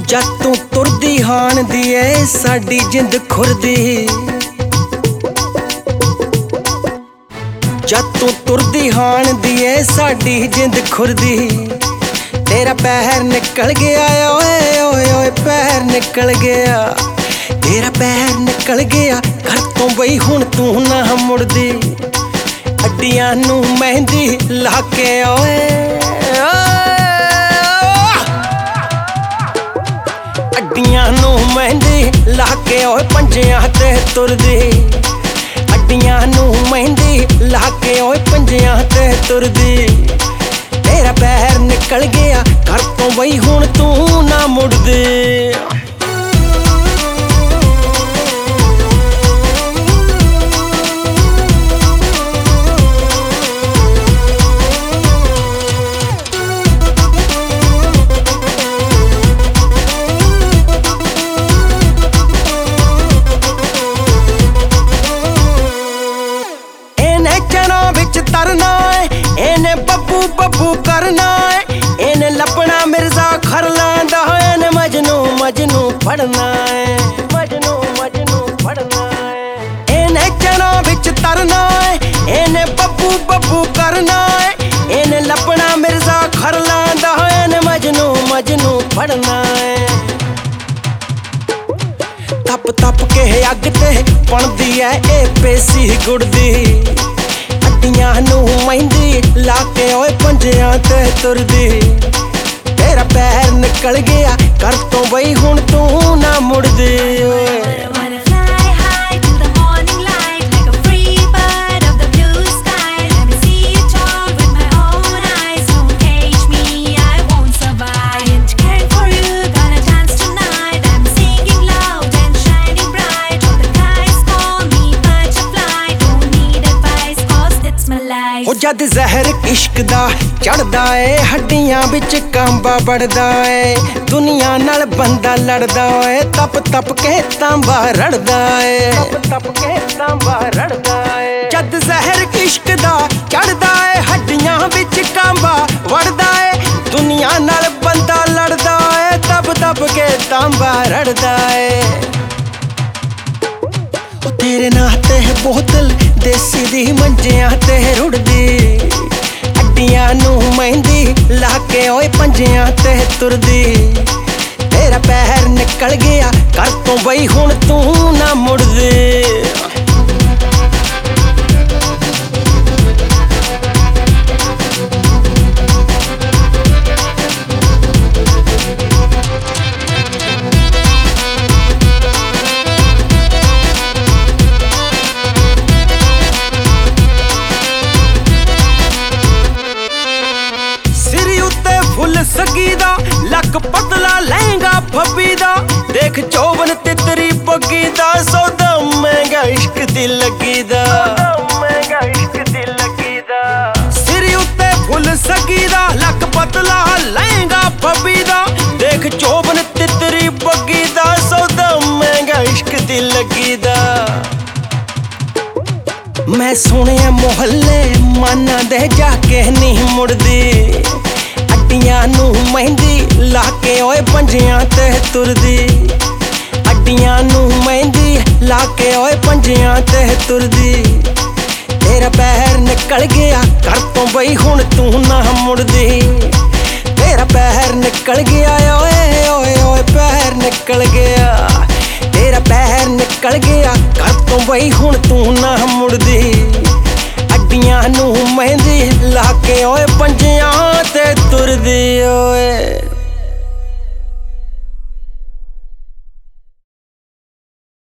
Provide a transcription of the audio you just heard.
जद तू तुरदी हान दी ऐ साडी जिंद खुरदी, जद तू तुरदी हान दी ऐ साडी जिंद खुरदी। तेरा पैर निकल गया ओए ओए ओए पैर निकल गया, तेरा पैर निकल गया घर तो बई हुण तू ना मुड़दी। अड्डियां नू मेहंदी ला के ओए अड्डियां नू मेहंदी ला के ओए पंजियां ते तुरदी। अड्डियां नू मेहंदी ला के ओए पंजियां ते तुरदी। तेरा पैर निकल गया घर तो बई हुण तू ना मुड़दी। तरना है इने बब्बू बब्बू करना है, इने लपना मिर्जा खरलांदा है, इने मजनू मजनू पढ़ना है, मजनू मजनू पढ़ना है। इने चना विच तरना है इने बब्बू बब्बू करना है, इने लपना मिर्जा खरलांदा है, इने मजनू मजनू पढ़ना है। तप तप के अग ते पणदी है ए पेसी गुड़दी। अड्डियां नू मेहंदी ला के ओए पंजियां ते तुरदी। तेरा पैर निकल गया घर तो बई हुण तू ना मुड़दी। जद जहर इश्क दा चढ़दा है हड्डियां बिच कांबा बढ़दा है। दुनिया नाल बंदा लड़दा है तप तप के तांबा रड़दा है, तप तप के तांबा रड़दा है। जद जहर इश्क दा चढ़दा है हड्डियां बिच कांबा बढ़दा है। दुनिया नाल बंदा लड़दा है तप तप के तांबा रड़दा है। तेरे नाते बोतल देसी दी मंजियां ते रुड़दी। अड्डियां नू मेहंदी ला के ओए पंजियां ते तुरदी। तेरा पैर निकल गया घर तो बई हुण तू ना मुड़दी। सगी दा लक पतला लहंगा फब्बी दा, देख चौवन तितरी पग्गी दा, सौदा महंगा इश्क दी लगी दा, महंगा इश्क दी लगी दा। सिर उत्ते फुल सगी दा लक पतला लहंगा फब्बी दा, देख चौवन तितरी पग्गी दा, सौदा महंगा इश्क दी लगी दा। मैं सुनिया मोहल्ले माना दे जाके नहीं मुड़दी। अड्डियां नू मेहंदी ला के ओए पंजियां ते तुरदी। अड्डियां नू मेहंदी ला के ओए पंजियां ते तुरदी। तेरा पैर निकल गया घर तो बई हुण तू ना मुड़दी। तेरा पैर निकल गया ओए ओए ओए पैर निकल गया। तेरा पैर निकल गया घर तो बई हुण तू ना मुड़दी। अड्डियां नू मेहंदी ला के ओए पंजियां ते तुरदी ओए।